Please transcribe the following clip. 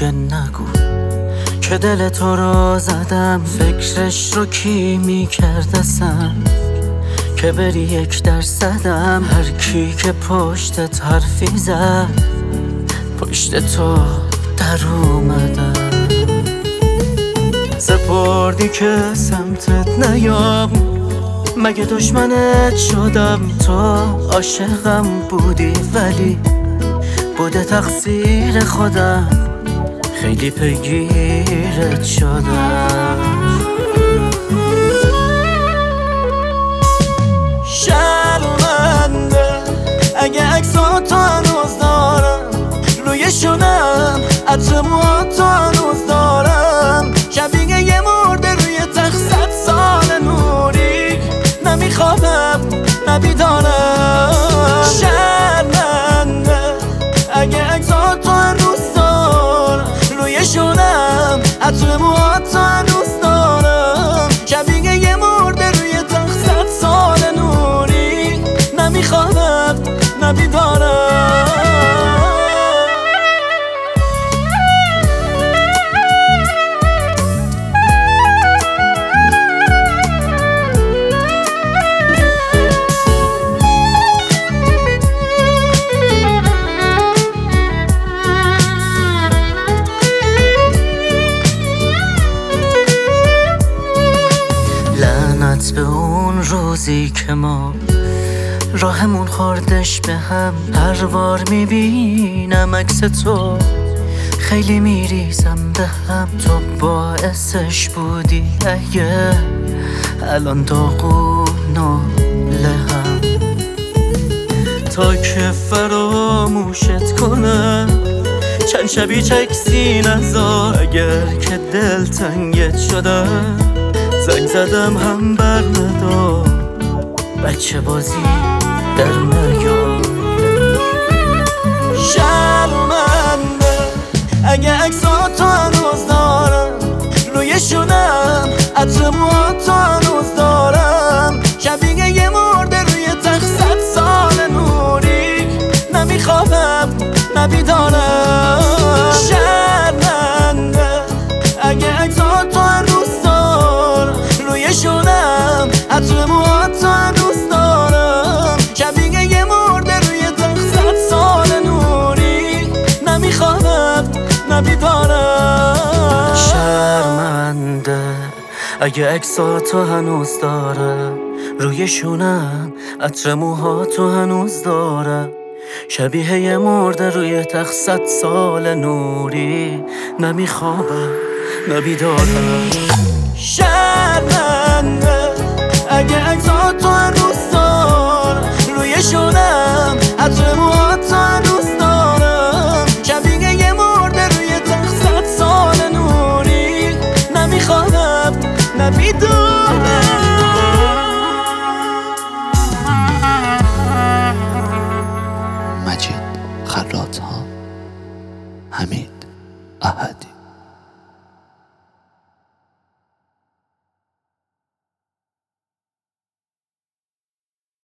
دیگه نگو که دل تو رو زدم. فکرش رو کی میکردسم که بری 1%. هر کی که پشتت حرفی زد پشت تو در اومدم. سپردی که سمتت نیام، مگه دشمنت شدم؟ تو عاشقم بودی ولی بوده تقصیر خودم، خیلی پیگیرت شدم. شرمنده اگه عکساتو هنوز دارم، روی شونم عطر موهاتو هنوز دارم. شبیه یه مرده روی تخت 100 سال نوری، نمیخوابم نبیدارم. شرمنده اگه عکساتو هنوز دارم، روی شونم عطر موهاتو هنوز دارم. شبیه یه مرده روی تخت 100 سال نوری، نمیخوابم نبیدارم. به اون روزی که ما راهمون خوردش به هم. هر بار میبینم عکس تو خیلی میریزم به هم. تو باعثش بودی اگه الان داغون و لهم. تا که فراموشت کنم چند شبی چکسی نذار. اگر که دل تنگت شدم زنگ زدم هم بر ندار. بچه بازی در نیار. شرمنده اگه عکساتو هنوز دارم، روی شونم عطر موهاتو هنوز دارم. شبیه یه مرده روی تخت 100 سال نوری، نمیخوابم نبیدارم. شرمنده اگه عکساتو هنوز دارم، روی شونم عطر موهاتو هنوز دارم. شبیه یه مرده روی تخت 100 سال نوری، نمیخوابم نبیدارم. شرمنده اگه عکساتو هنوز دارم، روی شونم عطر موهاتو هنوز دارم. شبیه یه مرده روی تخت 100 سال نوری، نمیخوابم نبیدارم. شرمنده اگه عکساتو هنوز دارم، روی شونم عطر موهاتو هنوز دارم. شبیه یه مرده روی تخت 100 سال نوری، نمیخوابم نبیدارم.